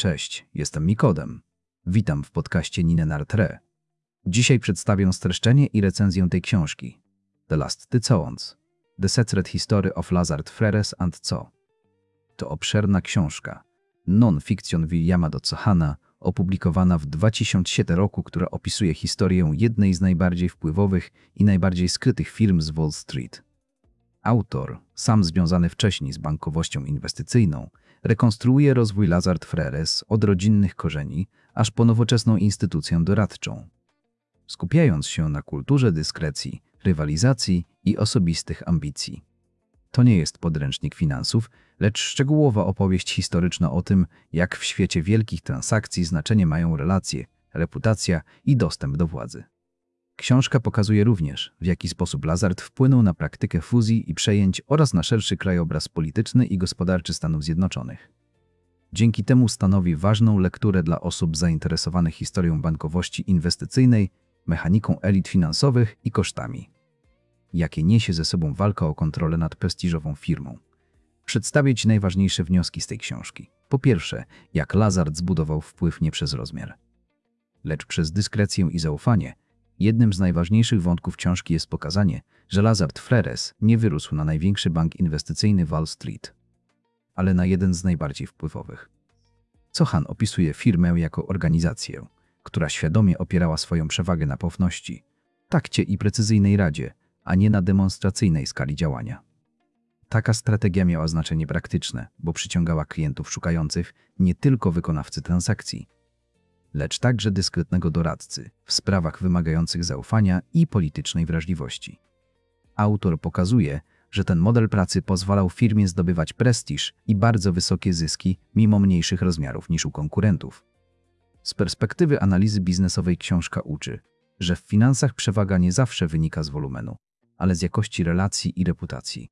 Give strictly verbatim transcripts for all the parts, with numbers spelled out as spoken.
Cześć, jestem Mikodem. Witam w podcaście Ninenartre. Dzisiaj przedstawię streszczenie i recenzję tej książki. The Last Tycoons. The Secret History of Lazard Freres and Co. To obszerna książka, non-fiction Williama Cohana, opublikowana w dwa tysiące siódmym roku, która opisuje historię jednej z najbardziej wpływowych i najbardziej skrytych firm z Wall Street. Autor, sam związany wcześniej z bankowością inwestycyjną, rekonstruuje rozwój Lazard Freres od rodzinnych korzeni aż po nowoczesną instytucję doradczą, skupiając się na kulturze dyskrecji, rywalizacji i osobistych ambicji. To nie jest podręcznik finansów, lecz szczegółowa opowieść historyczna o tym, jak w świecie wielkich transakcji znaczenie mają relacje, reputacja i dostęp do władzy. Książka pokazuje również, w jaki sposób Lazard wpłynął na praktykę fuzji i przejęć oraz na szerszy krajobraz polityczny i gospodarczy Stanów Zjednoczonych. Dzięki temu stanowi ważną lekturę dla osób zainteresowanych historią bankowości inwestycyjnej, mechaniką elit finansowych i kosztami, jakie niesie ze sobą walka o kontrolę nad prestiżową firmą. Przedstawię Ci najważniejsze wnioski z tej książki. Po pierwsze, jak Lazard zbudował wpływ nie przez rozmiar, lecz przez dyskrecję i zaufanie. Jednym z najważniejszych wątków książki jest pokazanie, że Lazard Freres nie wyrósł na największy bank inwestycyjny Wall Street, ale na jeden z najbardziej wpływowych. Cohan opisuje firmę jako organizację, która świadomie opierała swoją przewagę na poufności, takcie i precyzyjnej radzie, a nie na demonstracyjnej skali działania. Taka strategia miała znaczenie praktyczne, bo przyciągała klientów szukających nie tylko wykonawcy transakcji, lecz także dyskretnego doradcy w sprawach wymagających zaufania i politycznej wrażliwości. Autor pokazuje, że ten model pracy pozwalał firmie zdobywać prestiż i bardzo wysokie zyski mimo mniejszych rozmiarów niż u konkurentów. Z perspektywy analizy biznesowej książka uczy, że w finansach przewaga nie zawsze wynika z wolumenu, ale z jakości relacji i reputacji.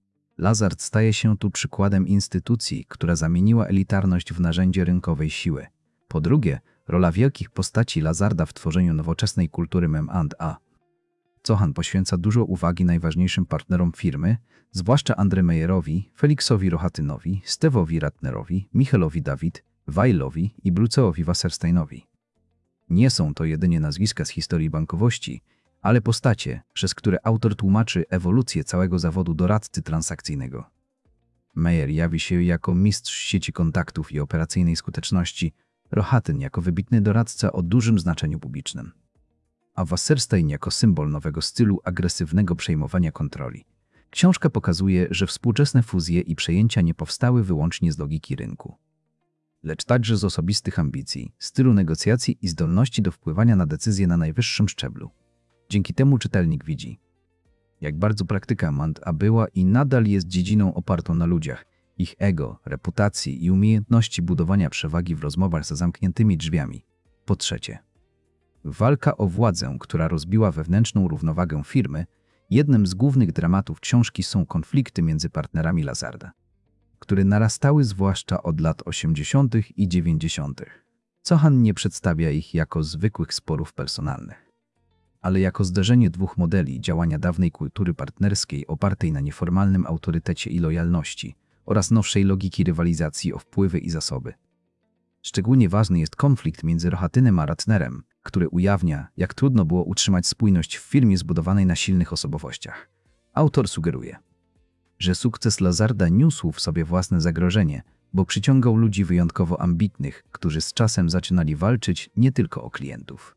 Lazard staje się tu przykładem instytucji, która zamieniła elitarność w narzędzie rynkowej siły. Po drugie, rola wielkich postaci Lazarda w tworzeniu nowoczesnej kultury M and A. Cohan poświęca dużo uwagi najważniejszym partnerom firmy, zwłaszcza Andre Meyerowi, Felixowi Rohatynowi, Steve'owi Ratnerowi, Michelowi David, Weilowi i Bruce'owi Wassersteinowi. Nie są to jedynie nazwiska z historii bankowości, ale postacie, przez które autor tłumaczy ewolucję całego zawodu doradcy transakcyjnego. Meyer jawi się jako mistrz sieci kontaktów i operacyjnej skuteczności, Rohatyn jako wybitny doradca o dużym znaczeniu publicznym, a Wasserstein jako symbol nowego stylu agresywnego przejmowania kontroli. Książka pokazuje, że współczesne fuzje i przejęcia nie powstały wyłącznie z logiki rynku, lecz także z osobistych ambicji, stylu negocjacji i zdolności do wpływania na decyzje na najwyższym szczeblu. Dzięki temu czytelnik widzi, jak bardzo praktyka M and A była i nadal jest dziedziną opartą na ludziach, ich ego, reputacji i umiejętności budowania przewagi w rozmowach za zamkniętymi drzwiami. Po trzecie, walka o władzę, która rozbiła wewnętrzną równowagę firmy. Jednym z głównych dramatów książki są konflikty między partnerami Lazarda, które narastały zwłaszcza od lat osiemdziesiątych i dziewięćdziesiątych. Cohan nie przedstawia ich jako zwykłych sporów personalnych, ale jako zderzenie dwóch modeli działania dawnej kultury partnerskiej opartej na nieformalnym autorytecie i lojalności oraz nowszej logiki rywalizacji o wpływy i zasoby. Szczególnie ważny jest konflikt między Rohatynem a Ratnerem, który ujawnia, jak trudno było utrzymać spójność w firmie zbudowanej na silnych osobowościach. Autor sugeruje, że sukces Lazarda niósł w sobie własne zagrożenie, bo przyciągał ludzi wyjątkowo ambitnych, którzy z czasem zaczynali walczyć nie tylko o klientów,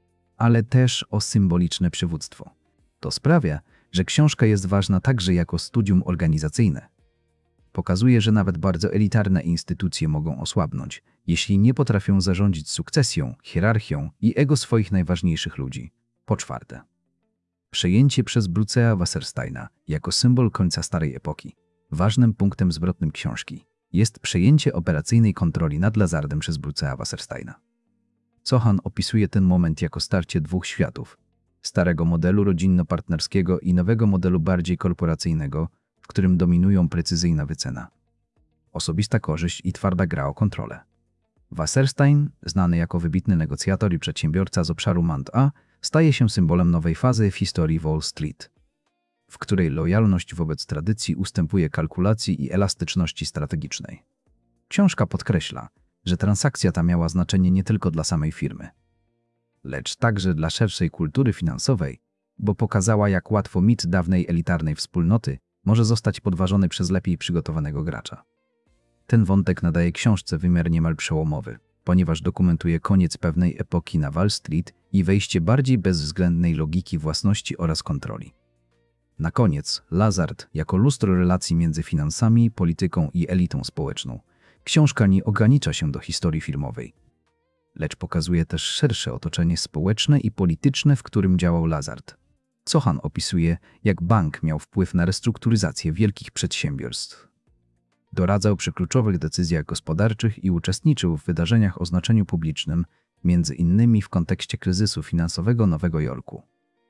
ale też o symboliczne przywództwo. To sprawia, że książka jest ważna także jako studium organizacyjne. Pokazuje, że nawet bardzo elitarne instytucje mogą osłabnąć, jeśli nie potrafią zarządzić sukcesją, hierarchią i ego swoich najważniejszych ludzi. Po czwarte, przejęcie przez Bruce'a Wassersteina jako symbol końca starej epoki. Ważnym punktem zwrotnym książki jest przejęcie operacyjnej kontroli nad Lazardem przez Bruce'a Wassersteina. Cohan opisuje ten moment jako starcie dwóch światów, starego modelu rodzinno-partnerskiego i nowego modelu bardziej korporacyjnego, w którym dominują precyzyjna wycena, osobista korzyść i twarda gra o kontrolę. Wasserstein, znany jako wybitny negocjator i przedsiębiorca z obszaru M and A, staje się symbolem nowej fazy w historii Wall Street, w której lojalność wobec tradycji ustępuje kalkulacji i elastyczności strategicznej. Książka podkreśla, że transakcja ta miała znaczenie nie tylko dla samej firmy, lecz także dla szerszej kultury finansowej, bo pokazała, jak łatwo mit dawnej elitarnej wspólnoty może zostać podważony przez lepiej przygotowanego gracza. Ten wątek nadaje książce wymiar niemal przełomowy, ponieważ dokumentuje koniec pewnej epoki na Wall Street i wejście bardziej bezwzględnej logiki własności oraz kontroli. Na koniec, Lazard jako lustro relacji między finansami, polityką i elitą społeczną. Książka nie ogranicza się do historii filmowej, lecz pokazuje też szersze otoczenie społeczne i polityczne, w którym działał Lazard. Cohan opisuje, jak bank miał wpływ na restrukturyzację wielkich przedsiębiorstw. Doradzał przy kluczowych decyzjach gospodarczych i uczestniczył w wydarzeniach o znaczeniu publicznym, między innymi w kontekście kryzysu finansowego Nowego Jorku.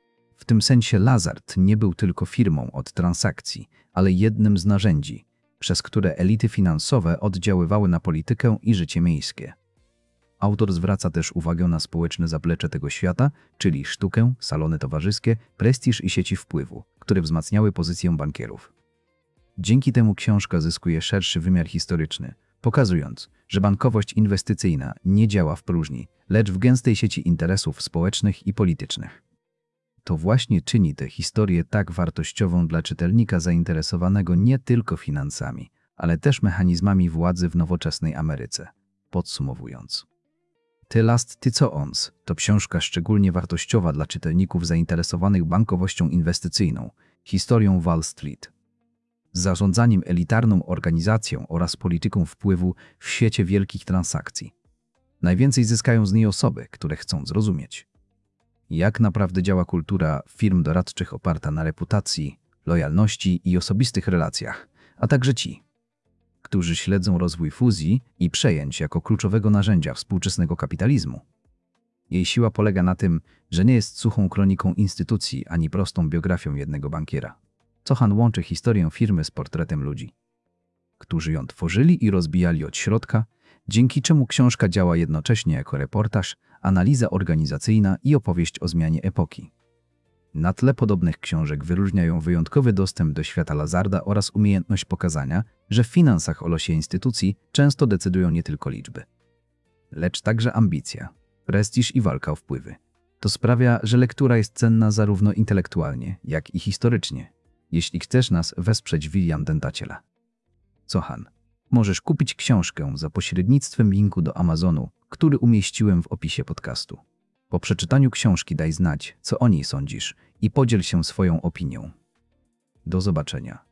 W tym sensie Lazard nie był tylko firmą od transakcji, ale jednym z narzędzi, przez które elity finansowe oddziaływały na politykę i życie miejskie. Autor zwraca też uwagę na społeczne zaplecze tego świata, czyli sztukę, salony towarzyskie, prestiż i sieci wpływu, które wzmacniały pozycję bankierów. Dzięki temu książka zyskuje szerszy wymiar historyczny, pokazując, że bankowość inwestycyjna nie działa w próżni, lecz w gęstej sieci interesów społecznych i politycznych. To właśnie czyni tę historię tak wartościową dla czytelnika zainteresowanego nie tylko finansami, ale też mechanizmami władzy w nowoczesnej Ameryce. Podsumowując, The Last Tycoons to książka szczególnie wartościowa dla czytelników zainteresowanych bankowością inwestycyjną, historią Wall Street, zarządzaniem elitarną organizacją oraz polityką wpływu w świecie wielkich transakcji. Najwięcej zyskają z niej osoby, które chcą zrozumieć, jak naprawdę działa kultura firm doradczych oparta na reputacji, lojalności i osobistych relacjach, a także ci, którzy śledzą rozwój fuzji i przejęć jako kluczowego narzędzia współczesnego kapitalizmu. Jej siła polega na tym, że nie jest suchą kroniką instytucji ani prostą biografią jednego bankiera. Cohan łączy historię firmy z portretem ludzi, którzy ją tworzyli i rozbijali od środka, dzięki czemu książka działa jednocześnie jako reportaż, analiza organizacyjna i opowieść o zmianie epoki. Na tle podobnych książek wyróżniają wyjątkowy dostęp do świata Lazarda oraz umiejętność pokazania, że w finansach o losie instytucji często decydują nie tylko liczby, lecz także ambicja, prestiż i walka o wpływy. To sprawia, że lektura jest cenna zarówno intelektualnie, jak i historycznie. Jeśli chcesz nas wesprzeć w William Dentaciela Cohan, możesz kupić książkę za pośrednictwem linku do Amazonu, który umieściłem w opisie podcastu. Po przeczytaniu książki daj znać, co o niej sądzisz i podziel się swoją opinią. Do zobaczenia.